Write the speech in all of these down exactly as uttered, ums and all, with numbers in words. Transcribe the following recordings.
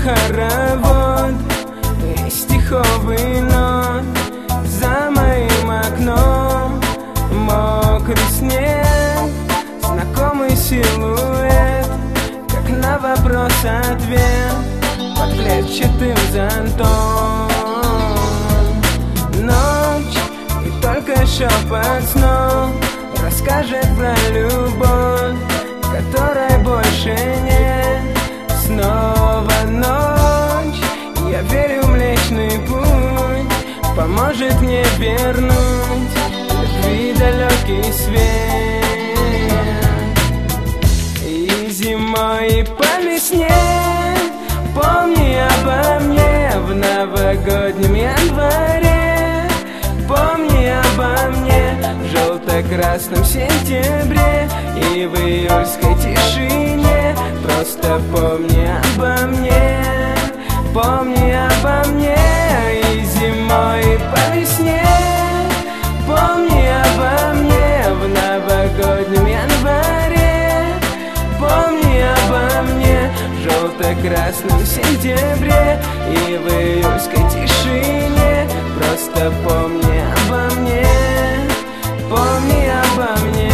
хоровод и стиховый нот. За моим окном мокрый снег, знакомый силуэт, как на вопрос-ответ под клетчатым зонтом. Ночь и только шепот снов расскажет про любовь, которой больше нет. Снова ночь, я верю в Млечный Путь поможет мне вернуть любви далекий свет. И зимой, и по весне помни обо мне в новогоднем январе. Помни обо мне в желто-красном сентябре и в июльской тишине. Просто помни обо мне, помни обо мне. И зимой, и по весне помни обо мне в новогоднем январе. Помни обо мне в желто-красном сентябре и в июльской тишине. Просто помни обо мне, помни обо мне.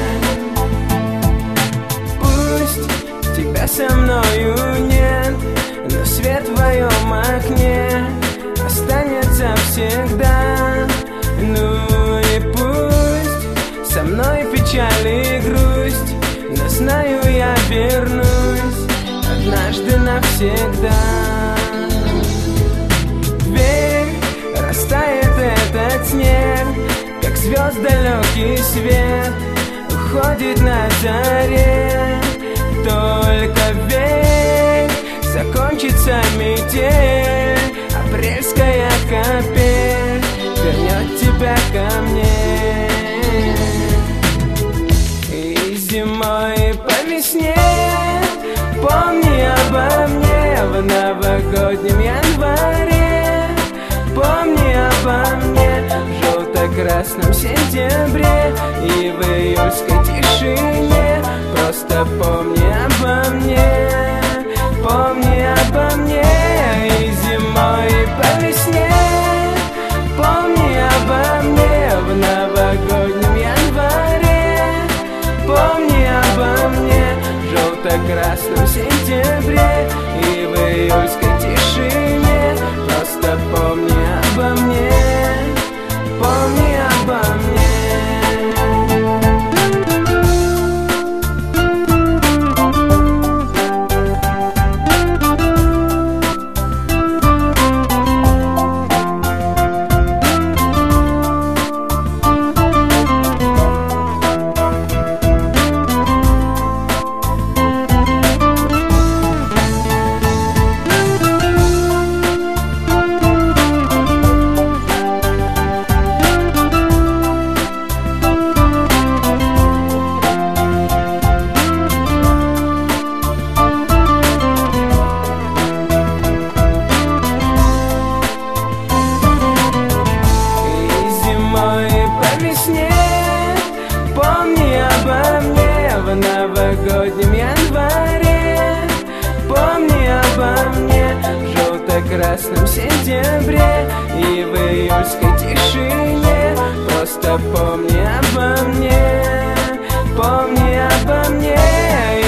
Пусть тебя со мною нет, но свет в твоем окне останется всегда. Ну и пусть со мной печаль и грусть, но знаю, я вернусь однажды навсегда. Верь, растает этот снег, как звезд далекий свет уходит на заре. Только верь, закончится метель, апрельская капель вернет тебя ко мне. И зимой, и по весне помни обо мне в новогоднем январе. Помни обо мне в желто-красном сентябре и в июльской тишине. Просто помни обо мне, помни обо мне. И зимой, и по весне помни обо мне в новогоднем январе. Помни обо мне в желто-красном сентябре и в июльской тишине. Просто помни обо мне, помни обо мне. Помни обо мне в новогоднем январе. Помни обо мне в желто-красном сентябре и в июльской тишине. Просто помни обо мне, помни обо мне.